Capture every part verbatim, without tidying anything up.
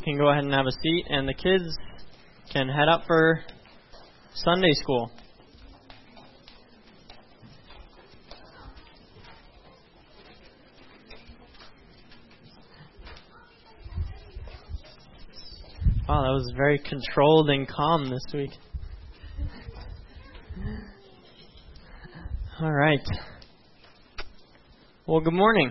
can go ahead and have a seat, and the kids can head up for Sunday school. Wow, that was very controlled and calm this week. All right. Well, good morning.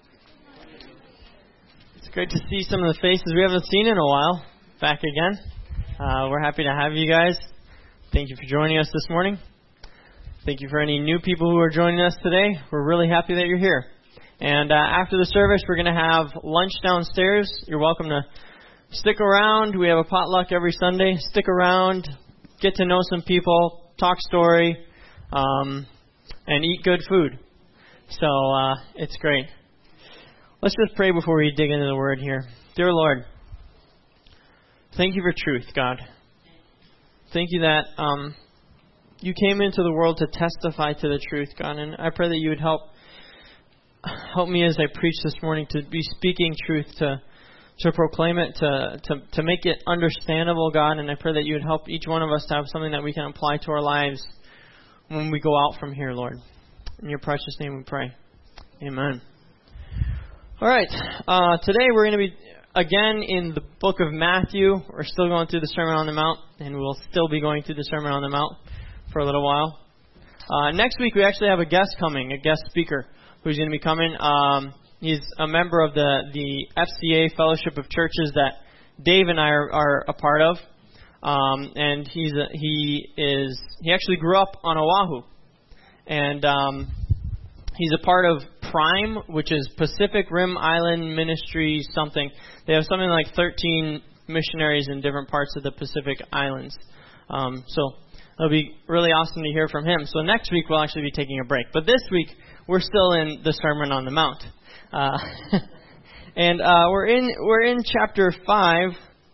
It's great to see some of the faces we haven't seen in a while back again. Uh, we're happy to have you guys. Thank you for joining us this morning. Thank you for any new people who are joining us today. We're really happy that you're here. And uh, after the service, we're going to have lunch downstairs. You're welcome to stick around. We have a potluck every Sunday. Stick around, get to know some people, talk story, um, and eat good food. So uh, it's great. Let's just pray before we dig into the Word here. Dear Lord, thank you for truth, God. Thank you that um, you came into the world to testify to the truth, God. And I pray that you would help help me as I preach this morning to be speaking truth, to to proclaim it, to, to, to make it understandable, God. And I pray that you would help each one of us to have something that we can apply to our lives when we go out from here, Lord. In your precious name we pray. Amen. All right. Uh, today we're going to be, again, in the book of Matthew. We're still going through the Sermon on the Mount, and we'll still be going through the Sermon on the Mount for a little while. Uh, next week we actually have a guest coming, a guest speaker who's going to be coming. Um, he's a member of the, the F C A Fellowship of Churches that Dave and I are, are a part of. Um, and he's a, he is he actually grew up on Oahu. And um, he's a part of Prime, which is Pacific Rim Island Ministry something. They have something like thirteen missionaries in different parts of the Pacific Islands. Um, so it'll be really awesome to hear from him. So next week we'll actually be taking a break. But this week we're still in the Sermon on the Mount. Uh, and uh, we're in we're in chapter five.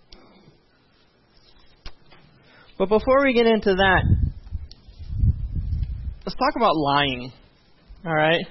But before we get into that, let's talk about lying, all right?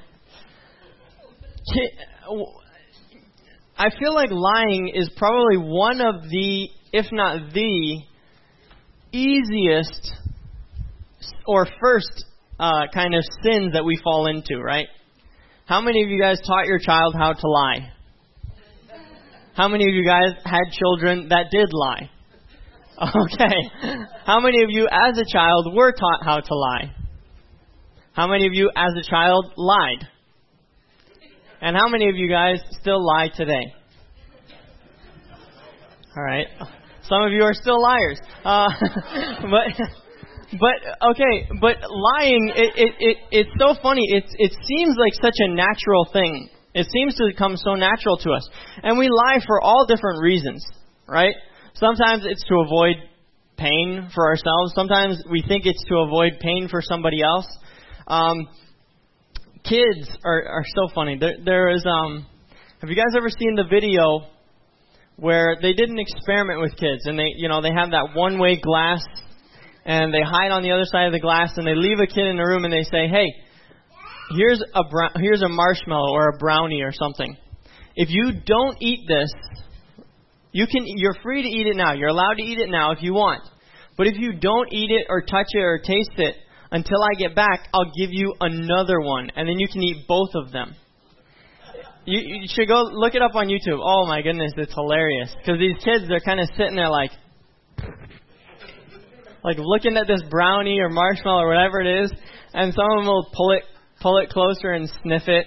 I feel like lying is probably one of the, if not the, easiest or first uh, kind of sins that we fall into, right? How many of you guys taught your child how to lie? How many of you guys had children that did lie? Okay. How many of you as a child were taught how to lie? How many of you as a child lied? And how many of you guys still lie today? All right. Some of you are still liars. Uh, but, but okay, but lying, it, it, it, it's so funny. It, it seems like such a natural thing. It seems to come so natural to us. And we lie for all different reasons, right? Sometimes it's to avoid pain for ourselves. Sometimes we think it's to avoid pain for somebody else. Um, kids are, are so funny. There, there is, um, have you guys ever seen the video where they did an experiment with kids, and they, you know, they have that one-way glass, and they hide on the other side of the glass, and they leave a kid in the room, and they say, "Hey, here's a br- here's a marshmallow or a brownie or something. If you don't eat this, you can, you're free to eat it now. You're allowed to eat it now if you want. But if you don't eat it or touch it or taste it until I get back, I'll give you another one, and then you can eat both of them." You, you should go look it up on YouTube. Oh my goodness, it's hilarious. Because these kids, they're kind of sitting there like, like looking at this brownie or marshmallow or whatever it is, and some of them will pull it, pull it closer and sniff it.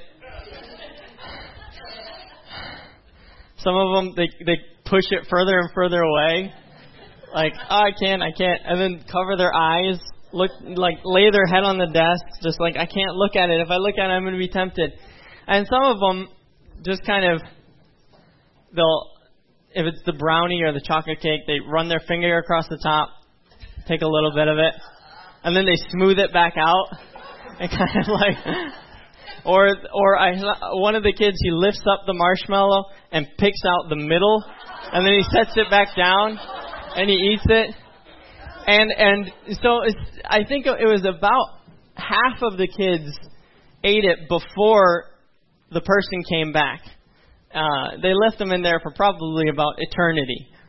Some of them, they they push it further and further away. Like, oh, I can't, I can't. And then cover their eyes, look, like lay their head on the desk, just like, I can't look at it. If I look at it, I'm going to be tempted. And some of them just kind of, they'll, if it's the brownie or the chocolate cake, they run their finger across the top, take a little bit of it, and then they smooth it back out. And kind of like, or or I one of the kids, he lifts up the marshmallow and picks out the middle, and then he sets it back down, and he eats it. And and so it's, I think it was about half of the kids ate it before the person came back. Uh, they left them in there for probably about eternity,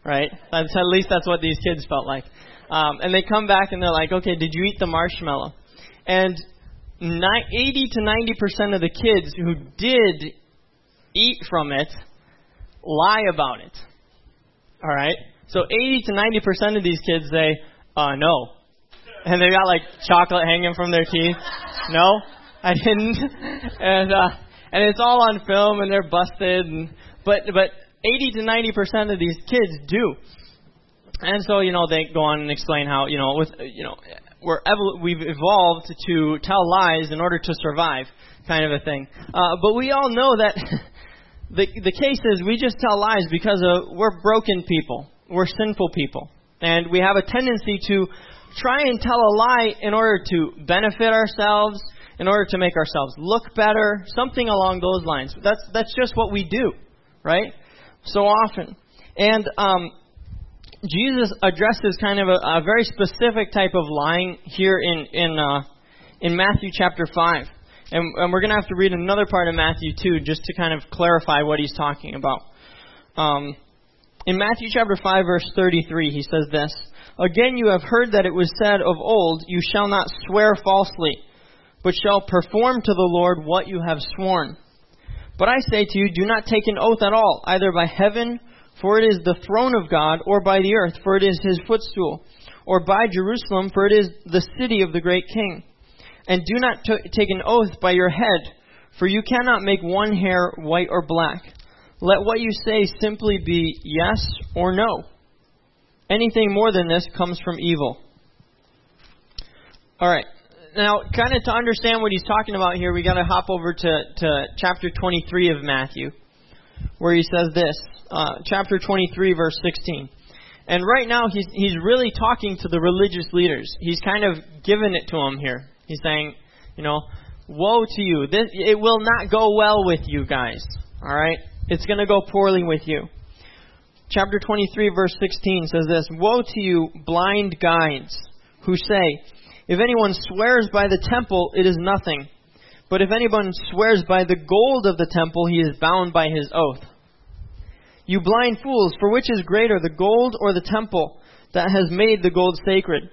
right? That's, at least that's what these kids felt like. Um, and they come back and they're like, okay, did you eat the marshmallow? And eighty to ninety percent of the kids who did eat from it lie about it. All right? So eighty to ninety percent of these kids say, uh, no. And they got like chocolate hanging from their teeth. No, I didn't. And uh, and it's all on film and they're busted. And, but but eighty to ninety percent of these kids do. And so, you know, they go on and explain how, you know, with, you know, we're evol- we've evolved to tell lies in order to survive, kind of a thing. Uh, but we all know that the the case is we just tell lies because of, we're broken people. We're sinful people. And we have a tendency to try and tell a lie in order to benefit ourselves, in order to make ourselves look better, something along those lines. That's that's just what we do, right? So often. And um, Jesus addresses kind of a, a very specific type of lying here in in uh, in Matthew chapter five. And, and we're going to have to read another part of Matthew two just to kind of clarify what he's talking about. Um, in Matthew chapter five, verse thirty-three, he says this, "Again you have heard that it was said of old, you shall not swear falsely, but shall perform to the Lord what you have sworn. But I say to you, do not take an oath at all, either by heaven, for it is the throne of God, or by the earth, for it is his footstool, or by Jerusalem, for it is the city of the great king. And do not t- take an oath by your head, for you cannot make one hair white or black. Let what you say simply be yes or no. Anything more than this comes from evil." All right. Now, kind of to understand what he's talking about here, we got to hop over to, to chapter twenty-three of Matthew, where he says this, uh, chapter twenty-three, verse sixteen. And right now, he's he's really talking to the religious leaders. He's kind of giving it to them here. He's saying, you know, woe to you. This, it will not go well with you guys. All right? It's going to go poorly with you. Chapter twenty-three, verse sixteen says this, "Woe to you, blind guides, who say, if anyone swears by the temple, it is nothing. But if anyone swears by the gold of the temple, he is bound by his oath. You blind fools, for which is greater, the gold or the temple that has made the gold sacred?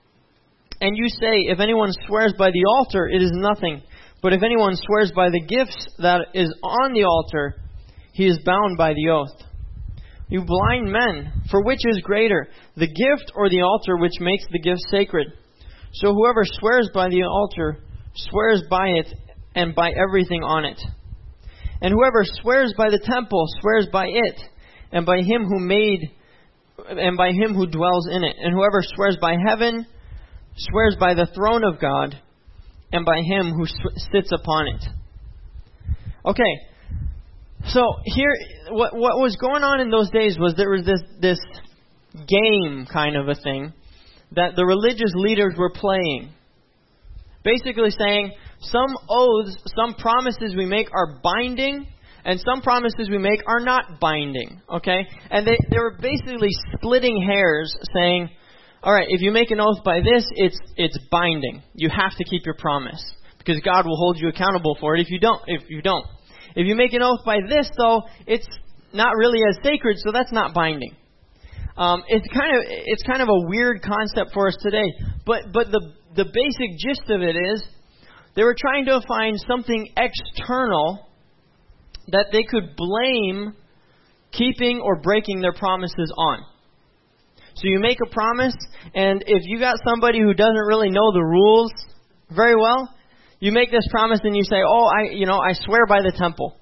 And you say, if anyone swears by the altar, it is nothing. But if anyone swears by the gifts that is on the altar, he is bound by the oath. You blind men, for which is greater, the gift or the altar which makes the gift sacred? So whoever swears by the altar swears by it and by everything on it. And whoever swears by the temple swears by it and by him who made and by him who dwells in it. And whoever swears by heaven swears by the throne of God and by him who sits upon it." Okay, so here, what what was going on in those days was there was this this game kind of a thing that the religious leaders were playing. Basically saying, some oaths, some promises we make are binding, and some promises we make are not binding. Okay? And they, they were basically splitting hairs, saying, all right, if you make an oath by this, it's it's binding. You have to keep your promise, because God will hold you accountable for it if you don't. If you don't. If you make an oath by this, though, it's not really as sacred, so that's not binding. Um, it's kind of it's kind of a weird concept for us today, but but the the basic gist of it is they were trying to find something external that they could blame keeping or breaking their promises on. So you make a promise, and if you got somebody who doesn't really know the rules very well, you make this promise and you say, "Oh, I you know I swear by the temple,"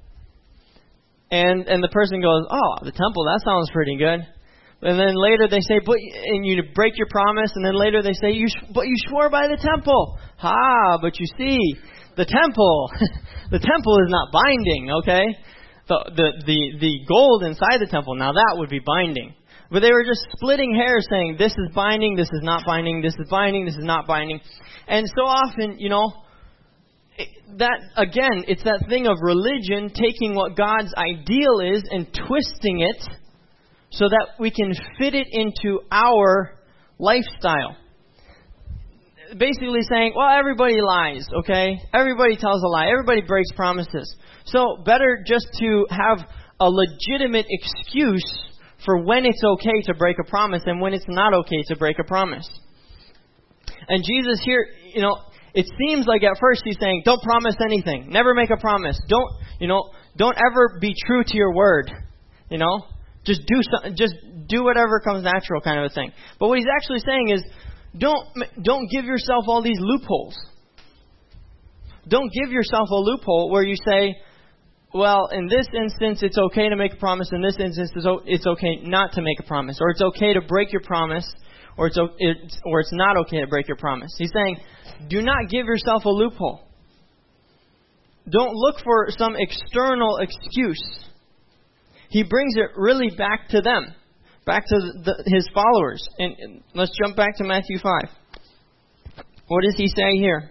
and and the person goes, "Oh, the temple, that sounds pretty good." And then later they say, but, and you break your promise, and then later they say, you sh- but you swore by the temple. Ha, but you see, the temple, the temple is not binding, okay? The, the, the, the gold inside the temple, now that would be binding. But they were just splitting hairs saying, this is binding, this is not binding, this is binding, this is not binding. And so often, you know, that, again, it's that thing of religion taking what God's ideal is and twisting it so that we can fit it into our lifestyle. Basically saying, well, everybody lies, okay? Everybody tells a lie. Everybody breaks promises. So better just to have a legitimate excuse for when it's okay to break a promise and when it's not okay to break a promise. And Jesus here, you know, it seems like at first he's saying, don't promise anything. Never make a promise. Don't, you know, don't ever be true to your word. You know, just do some, just do whatever comes natural, kind of a thing. But what he's actually saying is, don't don't give yourself all these loopholes. Don't give yourself a loophole where you say, well, in this instance it's okay to make a promise. In this instance it's okay not to make a promise, or it's okay to break your promise, or it's it's or it's not okay to break your promise. He's saying, do not give yourself a loophole. Don't look for some external excuse. He brings it really back to them, back to the, his followers. And, and let's jump back to Matthew five. What does he say here?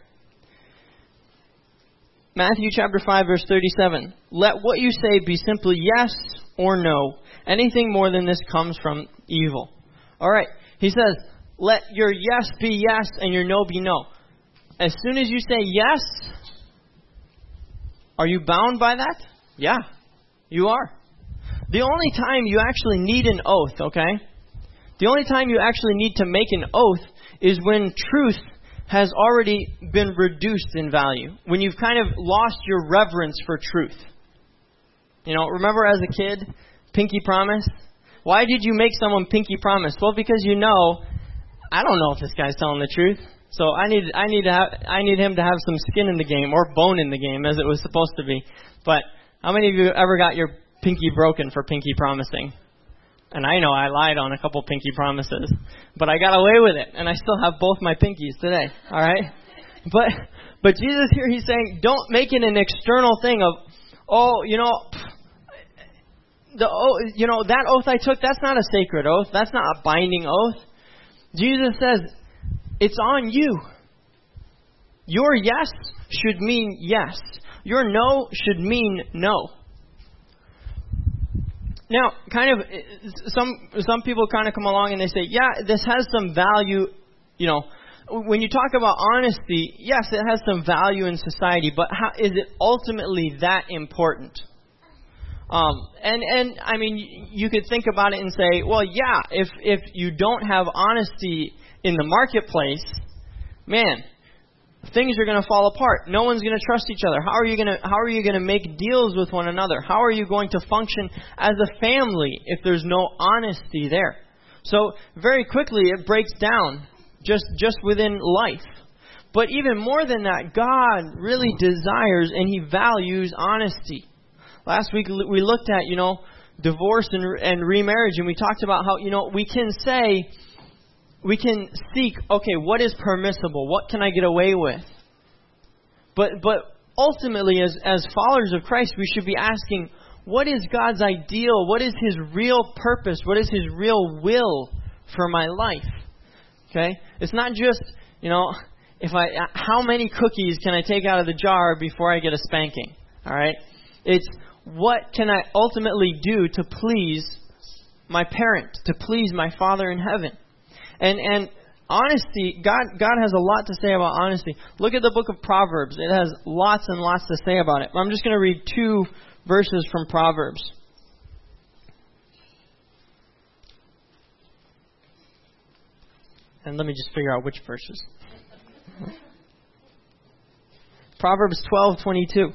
Matthew chapter five, verse thirty-seven. Let what you say be simply yes or no. Anything more than this comes from evil. All right. He says, let your yes be yes and your no be no. As soon as you say yes, are you bound by that? Yeah, you are. The only time you actually need an oath, okay? The only time you actually need to make an oath is when truth has already been reduced in value. When you've kind of lost your reverence for truth. You know, remember as a kid, pinky promise? Why did you make someone pinky promise? Well, because you know, I don't know if this guy's telling the truth. So I need I need to have, I need him to have some skin in the game, or bone in the game, as it was supposed to be. But how many of you ever got your pinky broken for pinky promising? And I know I lied on a couple pinky promises, but I got away with it, and I still have both my pinkies today. All right, but but Jesus here, he's saying, don't make it an external thing of, oh, you know, the oh, you know that oath I took, that's not a sacred oath, that's not a binding oath. Jesus says, it's on you. Your yes should mean yes. Your no should mean no. Now, kind of, some some people kind of come along and they say, yeah, this has some value. You know, when you talk about honesty, yes, it has some value in society, but how is it ultimately that important? Um, and, and, I mean, you could think about it and say, well, yeah, if if you don't have honesty in the marketplace, man, things are going to fall apart. No one's going to trust each other. How are you going to how are you going to make deals with one another? How are you going to function as a family if there's no honesty there? So very quickly it breaks down just just within life. But even more than that, God really desires and He values honesty. Last week we looked at, you know, divorce and and remarriage, and we talked about how, you know, we can say, we can seek, okay, what is permissible? What can I get away with? But but ultimately, as, as followers of Christ, we should be asking, what is God's ideal? What is His real purpose? What is His real will for my life? Okay? It's not just, you know, if I how many cookies can I take out of the jar before I get a spanking? All right? It's what can I ultimately do to please my parent, to please my Father in heaven? And and honesty, God God has a lot to say about honesty. Look at the book of Proverbs. It has lots and lots to say about it. I'm just going to read two verses from Proverbs. And let me just figure out which verses. Proverbs twelve twenty-two.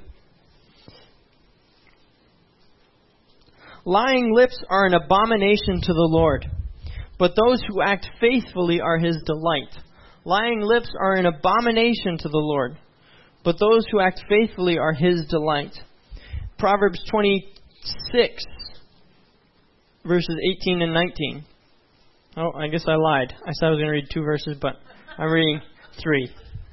Lying lips are an abomination to the Lord, but those who act faithfully are His delight. Lying lips are an abomination to the Lord, but those who act faithfully are His delight. Proverbs twenty-six, verses eighteen and nineteen. Oh, I guess I lied. I said I was going to read two verses, but I'm reading three.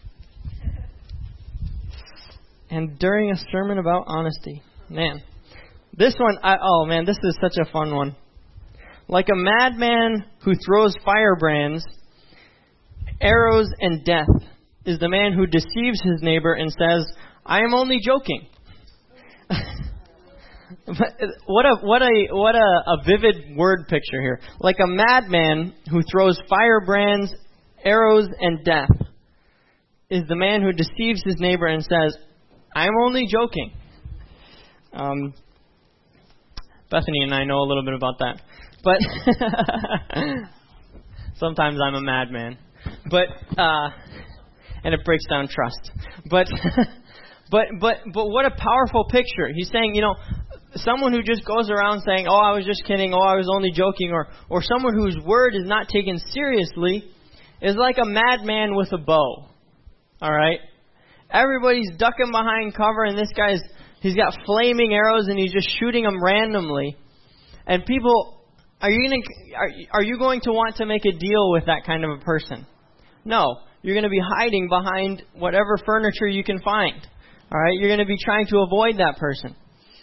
And during a sermon about honesty. Man, this one, I, oh man, this is such a fun one. Like a madman who throws firebrands, arrows, and death is the man who deceives his neighbor and says, I am only joking. What a what a what a, a vivid word picture here. Like a madman who throws firebrands, arrows, and death is the man who deceives his neighbor and says, I am only joking. Um, Bethany and I know a little bit about that. But sometimes I'm a madman. But uh, and it breaks down trust. But but but but what a powerful picture. He's saying, you know, someone who just goes around saying, "Oh, I was just kidding. Oh, I was only joking," or or someone whose word is not taken seriously is like a madman with a bow. All right? Everybody's ducking behind cover, and this guy's, he's got flaming arrows, and he's just shooting them randomly. And people, are you going to, are, are you going to want to make a deal with that kind of a person? No. You're going to be hiding behind whatever furniture you can find. All right? You're going to be trying to avoid that person.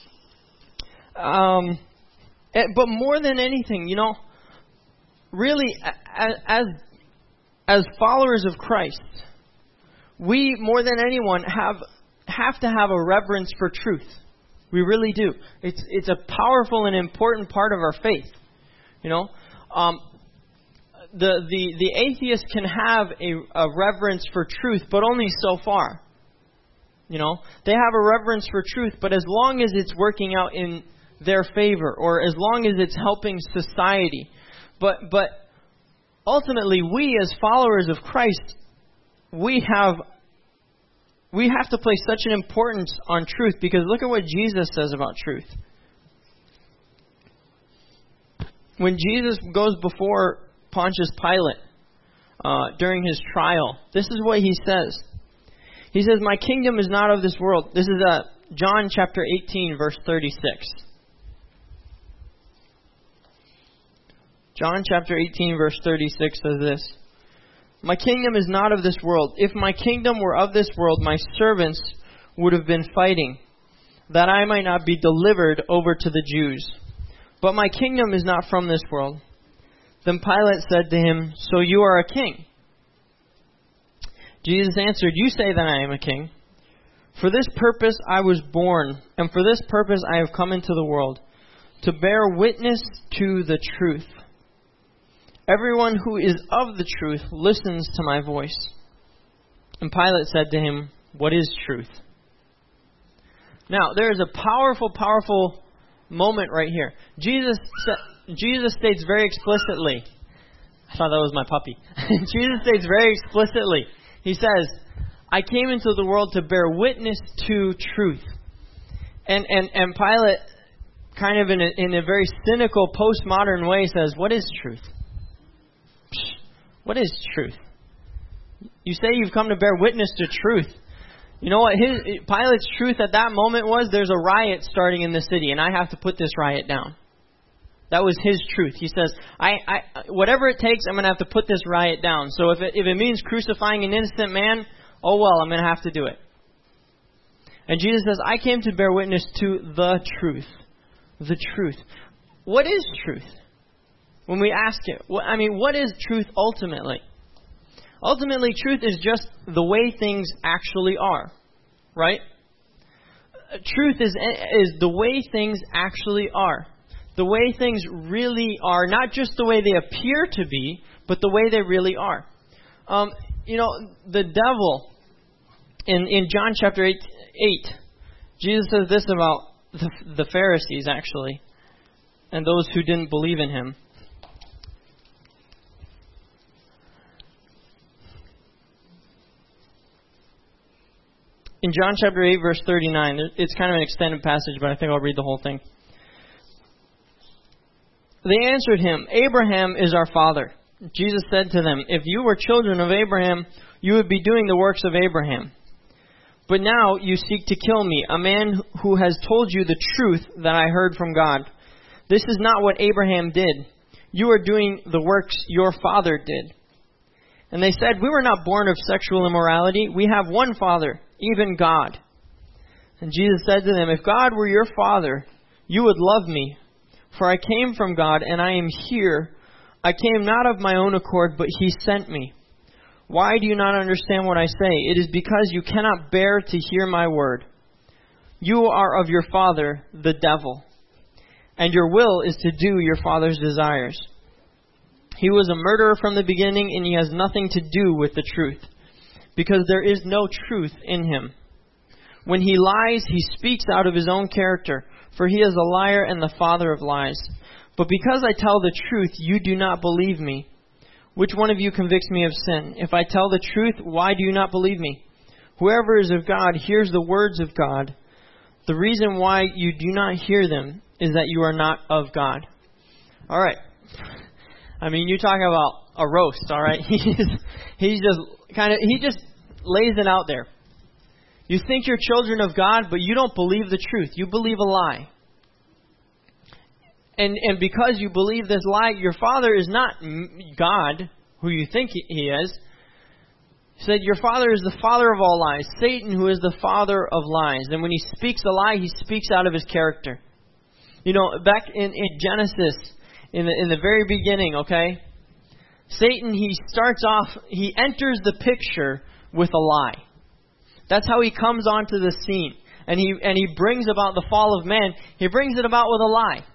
Um, but more than anything, you know, really, as as followers of Christ, we, more than anyone, have have to have a reverence for truth. We really do. It's it's a powerful and important part of our faith. You know, um, the the the atheist can have a, a reverence for truth, but only so far. You know, they have a reverence for truth, but as long as it's working out in their favor, or as long as it's helping society. But but ultimately, we as followers of Christ, we have we have to place such an importance on truth, because look at what Jesus says about truth. When Jesus goes before Pontius Pilate uh, during his trial, this is what he says. He says, "My kingdom is not of this world." This is uh, John chapter eighteen, verse thirty-six. John chapter eighteen, verse thirty-six says this: "My kingdom is not of this world. If my kingdom were of this world, my servants would have been fighting, that I might not be delivered over to the Jews. But my kingdom is not from this world." Then Pilate said to him, "So you are a king?" Jesus answered, "You say that I am a king. For this purpose I was born, and for this purpose I have come into the world, to bear witness to the truth. Everyone who is of the truth listens to my voice." And Pilate said to him, "What is truth?" Now, there is a powerful, powerful moment right here. Jesus sa- Jesus states very explicitly, I thought that was my puppy. Jesus states very explicitly, he says, "I came into the world to bear witness to truth." And and, and Pilate, kind of in a, in a very cynical, postmodern way, says, "What is truth? What is truth? You say you've come to bear witness to truth." You know what? His, Pilate's truth at that moment was, there's a riot starting in the city, and I have to put this riot down. That was his truth. He says, I, I whatever it takes, I'm going to have to put this riot down. So if it, if it means crucifying an innocent man, oh well, I'm going to have to do it. And Jesus says, "I came to bear witness to the truth." The truth. What is truth? When we ask it, I mean, what is truth ultimately? Ultimately, truth is just the way things actually are, right? Truth is is the way things actually are. The way things really are, not just the way they appear to be, but the way they really are. Um, you know, the devil, in, in John chapter eight, eight, Jesus says this about the, the Pharisees, actually, and those who didn't believe in him. In John chapter eight, verse thirty-nine, it's kind of an extended passage, but I think I'll read the whole thing. They answered him, "Abraham is our father." Jesus said to them, "If you were children of Abraham, you would be doing the works of Abraham. But now you seek to kill me, a man who has told you the truth that I heard from God. This is not what Abraham did. You are doing the works your father did." And they said, "We were not born of sexual immorality. We have one Father, even God." And Jesus said to them, "If God were your Father, you would love me. For I came from God, and I am here. I came not of my own accord, but He sent me. Why do you not understand what I say? It is because you cannot bear to hear my word. You are of your father, the devil, and your will is to do your father's desires. He was a murderer from the beginning, and he has nothing to do with the truth, because there is no truth in him. When he lies, he speaks out of his own character, for he is a liar and the father of lies. But because I tell the truth, you do not believe me. Which one of you convicts me of sin? If I tell the truth, why do you not believe me? Whoever is of God hears the words of God. The reason why you do not hear them is that you are not of God. All right. I mean, you talk about a roast, all right? He's, he's just kind of, he just lays it out there. You think you're children of God, but you don't believe the truth. You believe a lie. And and because you believe this lie, your father is not God, who you think he is. He said, your father is the father of all lies, Satan, who is the father of lies. And when he speaks a lie, he speaks out of his character. You know, back in, in Genesis, in the, in the very beginning, okay, Satan, he starts off, he enters the picture with a lie. That's how he comes onto the scene. And he and he brings about the fall of man. He brings it about with a lie.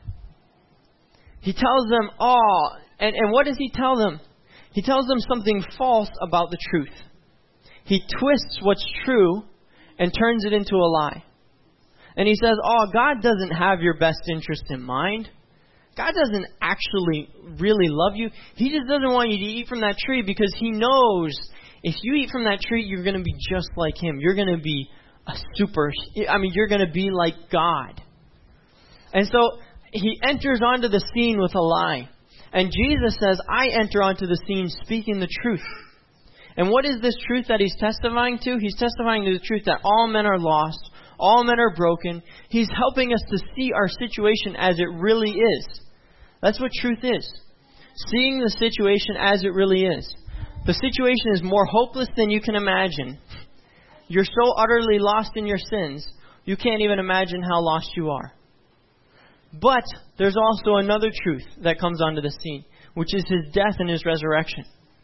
He tells them, oh, and, and what does he tell them? He tells them something false about the truth. He twists what's true and turns it into a lie. And he says, oh, God doesn't have your best interest in mind. God doesn't actually really love you. He just doesn't want you to eat from that tree because he knows if you eat from that tree, you're going to be just like him. You're going to be a super, I mean, you're going to be like God. And so he enters onto the scene with a lie. And Jesus says, I enter onto the scene speaking the truth. And what is this truth that he's testifying to? He's testifying to the truth that all men are lost. All men are broken. He's helping us to see our situation as it really is. That's what truth is. Seeing the situation as it really is. The situation is more hopeless than you can imagine. You're so utterly lost in your sins, you can't even imagine how lost you are. But there's also another truth that comes onto the scene, which is his death and his resurrection.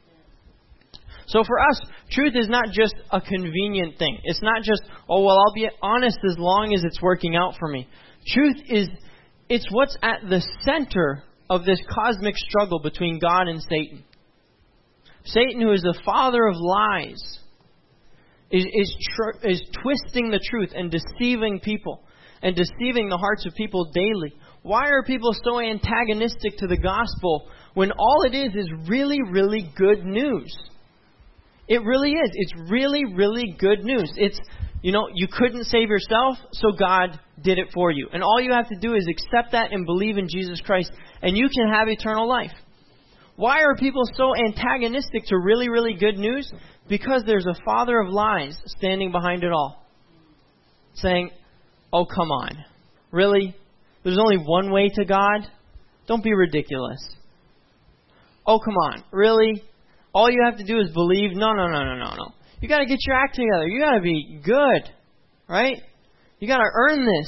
So for us, truth is not just a convenient thing. It's not just, oh, well, I'll be honest as long as it's working out for me. Truth is, it's what's at the center of this cosmic struggle between God and Satan. Satan, who is the father of lies, is is, tr- is twisting the truth and deceiving people and deceiving the hearts of people daily. Why are people so antagonistic to the gospel when all it is is really, really good news? It really is. It's really, really good news. It's, you know, you couldn't save yourself, so God did it for you. And all you have to do is accept that and believe in Jesus Christ, and you can have eternal life. Why are people so antagonistic to really, really good news? Because there's a father of lies standing behind it all. Saying, oh, come on. Really? There's only one way to God? Don't be ridiculous. Oh, come on. Really? All you have to do is believe? No, no, no, no, no, no. You got to get your act together. You got to be good. Right? You got to earn this.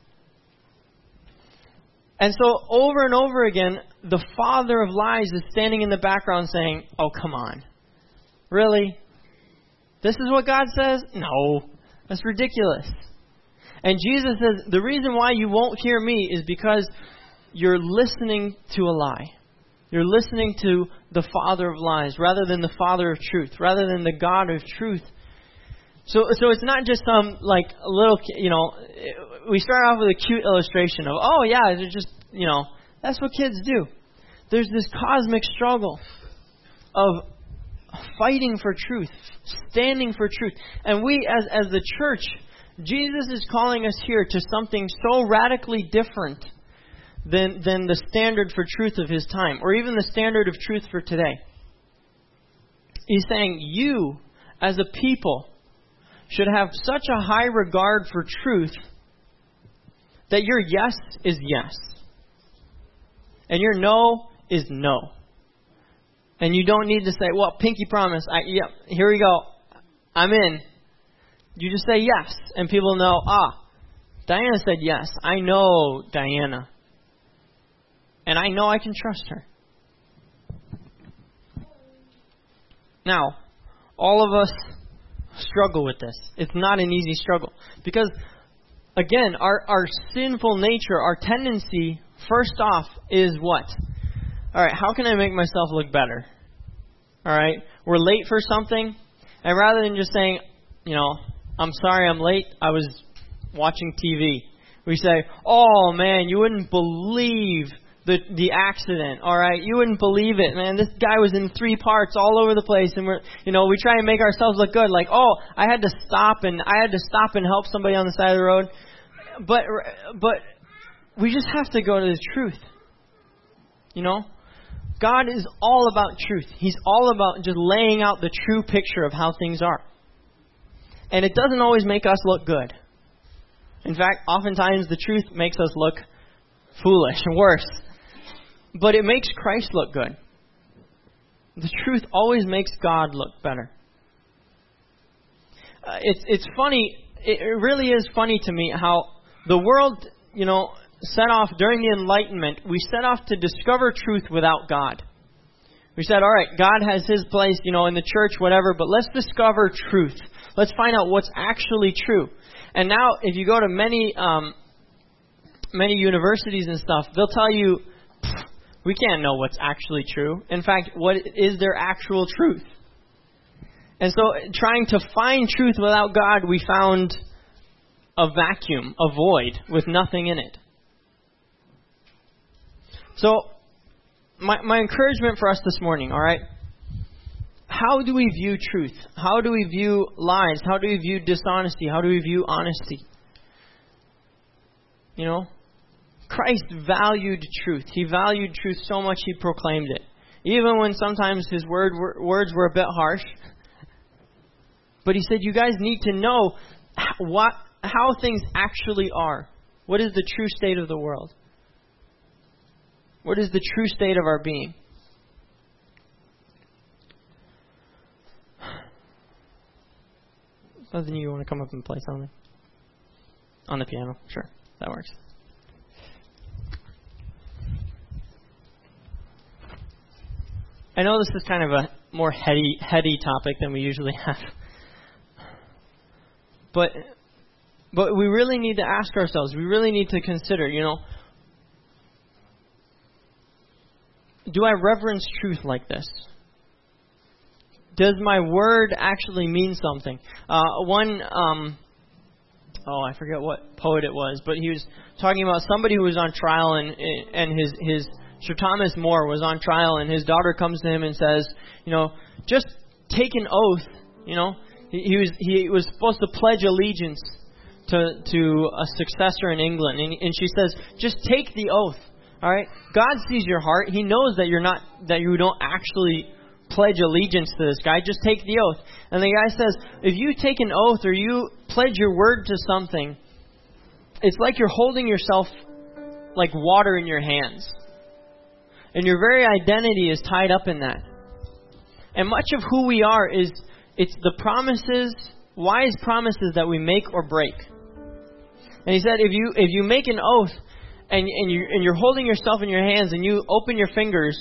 And so over and over again, the father of lies is standing in the background saying, oh, come on. Really? This is what God says? No. That's ridiculous. And Jesus says, the reason why you won't hear me is because you're listening to a lie. You're listening to the father of lies rather than the father of truth, rather than the God of truth. So so it's not just some, like, a little, you know, we start off with a cute illustration of, oh, yeah, it's just, you know, that's what kids do. There's this cosmic struggle of fighting for truth, standing for truth. And we, as as the church, Jesus is calling us here to something so radically different than than the standard for truth of his time, or even the standard of truth for today. He's saying you, as a people, should have such a high regard for truth that your yes is yes, and your no is no. And you don't need to say, well, pinky promise, I, yep, here we go, I'm in. You just say yes, and people know, ah, Diana said yes. I know Diana. And I know I can trust her. Now, all of us struggle with this. It's not an easy struggle. Because, again, our, our sinful nature, our tendency, first off, is what? All right, how can I make myself look better? All right, we're late for something, and rather than just saying, you know, I'm sorry I'm late, I was watching T V, we say, oh man, you wouldn't believe the the accident, all right? You wouldn't believe it, man. This guy was in three parts all over the place, and we're, you know, we try and make ourselves look good. Like, oh, I had to stop, and I had to stop and help somebody on the side of the road. But, but we just have to go to the truth, you know? God is all about truth. He's all about just laying out the true picture of how things are. And it doesn't always make us look good. In fact, oftentimes the truth makes us look foolish and worse. But it makes Christ look good. The truth always makes God look better. Uh, it's it's funny. It really is funny to me how the world, you know, set off during the Enlightenment. We set off to discover truth without God. We said, all right, God has His place, you know, in the church, whatever, but let's discover truth. Let's find out what's actually true. And now, if you go to many um, many universities and stuff, they'll tell you, we can't know what's actually true. In fact, what is their actual truth? And so, trying to find truth without God, we found a vacuum, a void, with nothing in it. So, my, my encouragement for us this morning, all right? How do we view truth? How do we view lies? How do we view dishonesty? How do we view honesty? You know, Christ valued truth. He valued truth so much He proclaimed it. Even when sometimes His word were, words were a bit harsh. But He said, you guys need to know what, how things actually are. What is the true state of the world? What is the true state of our being? Something you want to come up and play something? On the piano? Sure, that works. I know this is kind of a more heady, heady topic than we usually have. But but we really need to ask ourselves, we really need to consider, you know, do I reverence truth like this? Does my word actually mean something? Uh, one, um, oh, I forget what poet it was, but he was talking about somebody who was on trial, and and his his Sir Thomas More was on trial, and his daughter comes to him and says, you know, just take an oath. You know, he, he was he was supposed to pledge allegiance to to a successor in England, and, and she says, just take the oath. All right, God sees your heart. He knows that you're not that you don't actually pledge allegiance to this guy. Just take the oath. And the guy says, if you take an oath or you pledge your word to something, it's like you're holding yourself like water in your hands. And your very identity is tied up in that. And much of who we are is, it's the promises, wise promises that we make or break. And he said, if you if you make an oath and and you and you're holding yourself in your hands and you open your fingers,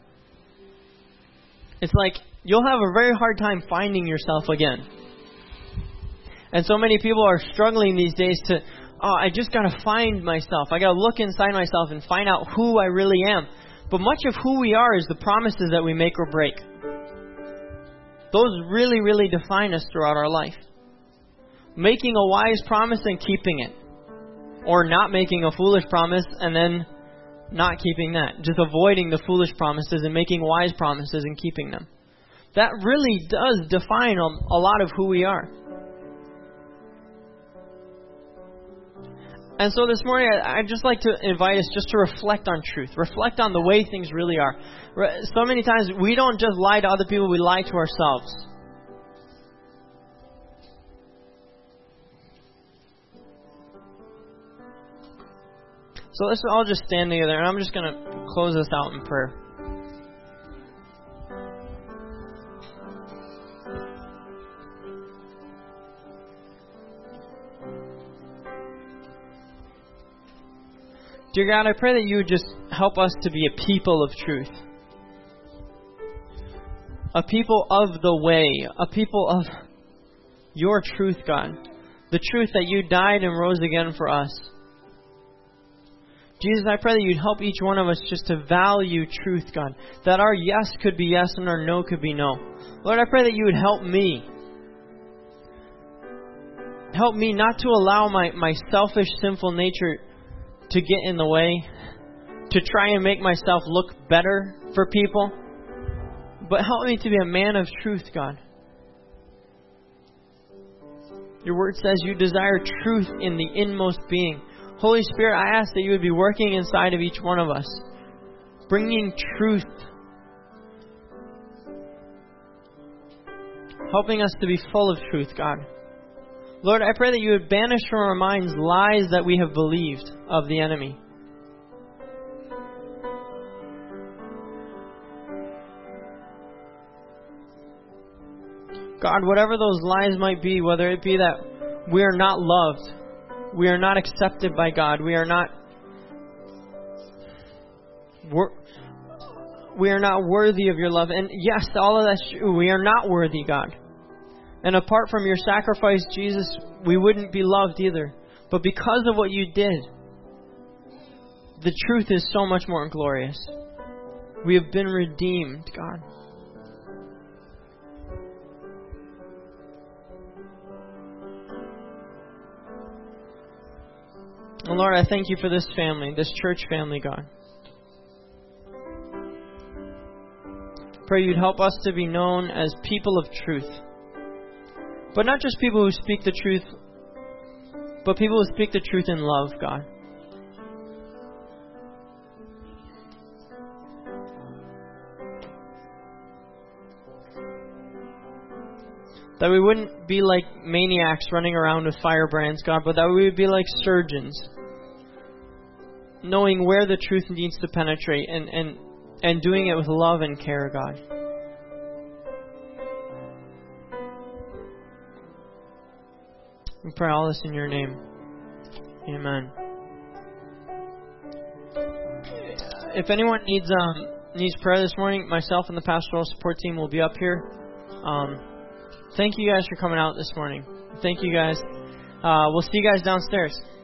it's like you'll have a very hard time finding yourself again. And so many people are struggling these days to, oh, I just got to find myself. I got to look inside myself and find out who I really am. But much of who we are is the promises that we make or break. Those really, really define us throughout our life. Making a wise promise and keeping it. Or not making a foolish promise and then not keeping that. Just avoiding the foolish promises and making wise promises and keeping them. That really does define a lot of who we are. And so this morning, I'd just like to invite us just to reflect on truth. Reflect on the way things really are. So many times, we don't just lie to other people, we lie to ourselves. So let's all just stand together, and I'm just going to close this out in prayer. Dear God, I pray that you would just help us to be a people of truth. A people of the way. A people of your truth, God. The truth that you died and rose again for us. Jesus, I pray that you'd help each one of us just to value truth, God. That our yes could be yes and our no could be no. Lord, I pray that you would help me. Help me not to allow my, my selfish, sinful nature to get in the way. to try and make myself look better for people. But help me to be a man of truth, God. Your word says you desire truth in the inmost being. Holy Spirit, I ask that you would be working inside of each one of us, bringing truth, helping us to be full of truth, God. Lord, I pray that you would banish from our minds lies that we have believed of the enemy. God, whatever those lies might be, whether it be that we are not loved, we are not accepted by God, we are not wor- we are not worthy of your love. And yes, all of that's true. We are not worthy, God. And apart from your sacrifice, Jesus, we wouldn't be loved either. But because of what you did, the truth is so much more glorious. We have been redeemed, God. And Lord, I thank you for this family, this church family, God. Pray you'd help us to be known as people of truth. But not just people who speak the truth, but people who speak the truth in love, God. That we wouldn't be like maniacs running around with firebrands, God, but that we would be like surgeons, knowing where the truth needs to penetrate and, and, and doing it with love and care, God. We pray all this in your name. Amen. If anyone needs um needs prayer this morning, myself and the pastoral support team will be up here. Um, thank you guys for coming out this morning. Thank you guys. Uh, we'll see you guys downstairs.